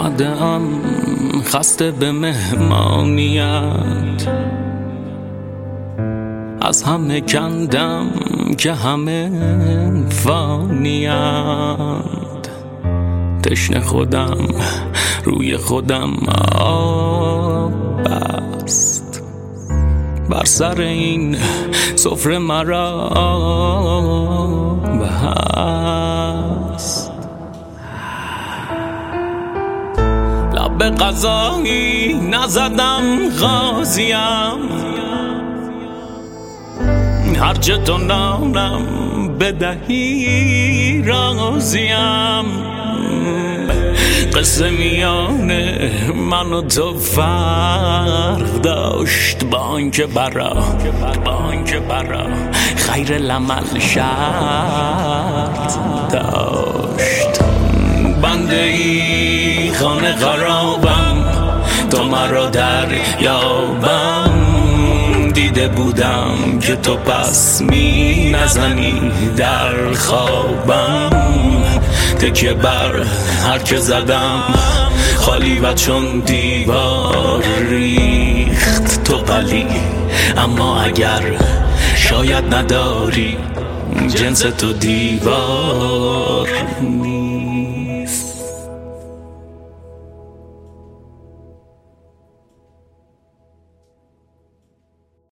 اومدم خسته به مهمانیت، از همه کندم که همه فانیند. تشنه خودم روی خودم آب بست، بر سر این سفره مرا بست. لب به غذایی نزدم غازیم، هرچه تو نانم بدهی راضیم. قصه میان من و تو فرق داشت، با آنکه برا خیر العمل شرط داشت. بنده ای خانه خرابم، تو مرا دریابم. دیده بودم که تو پس می نزنی در خوابم. تکیه بر هر که زدم خالی و چون دیوار ریخت. تو قلی اما اگر شاید نداری، جنس تو دیوار